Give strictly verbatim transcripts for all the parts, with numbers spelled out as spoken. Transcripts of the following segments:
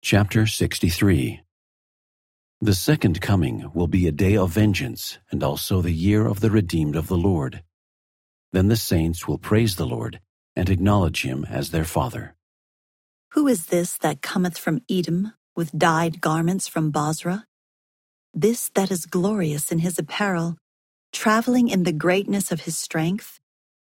Chapter sixty-three. The second coming will be a day of vengeance, and also the year of the redeemed of the Lord. Then the saints will praise the Lord, and acknowledge him as their Father. Who is this that cometh from Edom, with dyed garments from Bozrah? This that is glorious in his apparel, traveling in the greatness of his strength?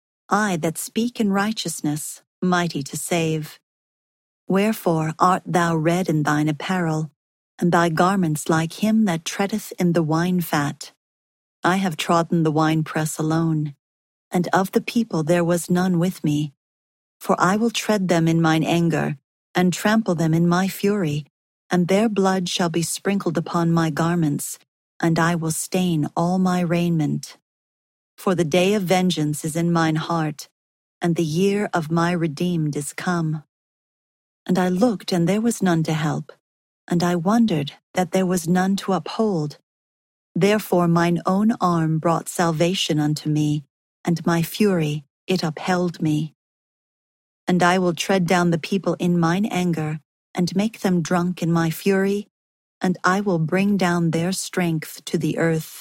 I that speak in righteousness, mighty to save. Wherefore art thou red in thine apparel, and thy garments like him that treadeth in the wine fat? I have trodden the winepress alone, and of the people there was none with me. For I will tread them in mine anger, and trample them in my fury, and their blood shall be sprinkled upon my garments, and I will stain all my raiment. For the day of vengeance is in mine heart, and the year of my redeemed is come. And I looked, and there was none to help, and I wondered that there was none to uphold. Therefore mine own arm brought salvation unto me, and my fury, it upheld me. And I will tread down the people in mine anger, and make them drunk in my fury, and I will bring down their strength to the earth.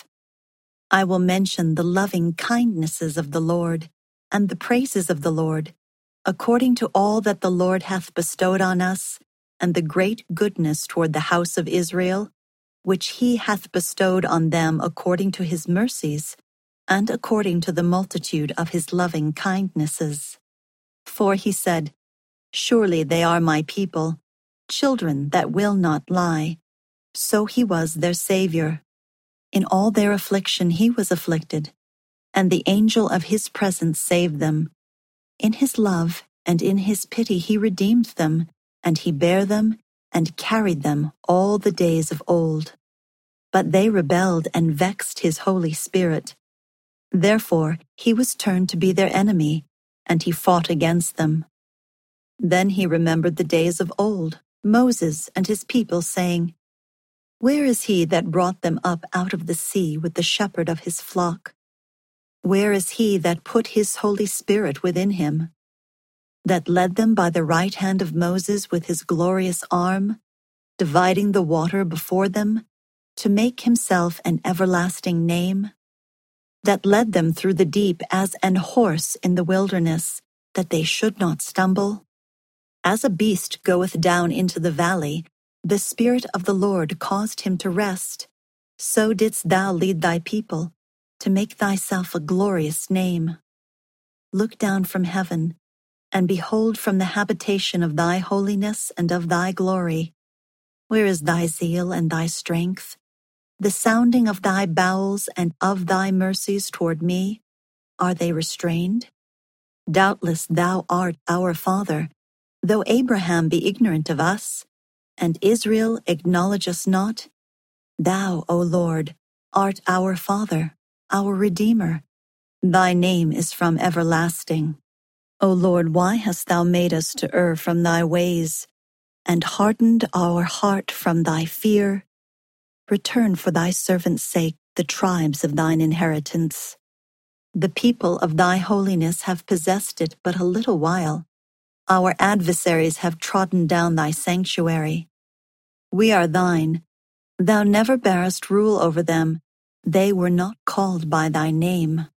I will mention the loving kindnesses of the Lord, and the praises of the Lord, according to all that the Lord hath bestowed on us, and the great goodness toward the house of Israel, which he hath bestowed on them according to his mercies, and according to the multitude of his loving kindnesses. For he said, Surely they are my people, children that will not lie. So he was their Savior. In all their affliction he was afflicted, and the angel of his presence saved them. In his love and in his pity he redeemed them, and he bare them and carried them all the days of old. But they rebelled and vexed his Holy Spirit. Therefore he was turned to be their enemy, and he fought against them. Then he remembered the days of old, Moses and his people, saying, Where is he that brought them up out of the sea with the shepherd of his flock? Where is he that put his Holy Spirit within him? That led them by the right hand of Moses with his glorious arm, dividing the water before them, to make himself an everlasting name? That led them through the deep as an horse in the wilderness, that they should not stumble? As a beast goeth down into the valley, the Spirit of the Lord caused him to rest. So didst thou lead thy people, to make thyself a glorious name. Look down from heaven, and behold from the habitation of thy holiness and of thy glory. Where is thy zeal and thy strength? The sounding of thy bowels and of thy mercies toward me, are they restrained? Doubtless thou art our Father, though Abraham be ignorant of us, and Israel acknowledge us not. Thou, O Lord, art our Father, our Redeemer. Thy name is from everlasting. O Lord, why hast thou made us to err from thy ways, and hardened our heart from thy fear? Return for thy servant's sake the tribes of thine inheritance. The people of thy holiness have possessed it but a little while. Our adversaries have trodden down thy sanctuary. We are thine. Thou never barest rule over them. They were not called by thy name.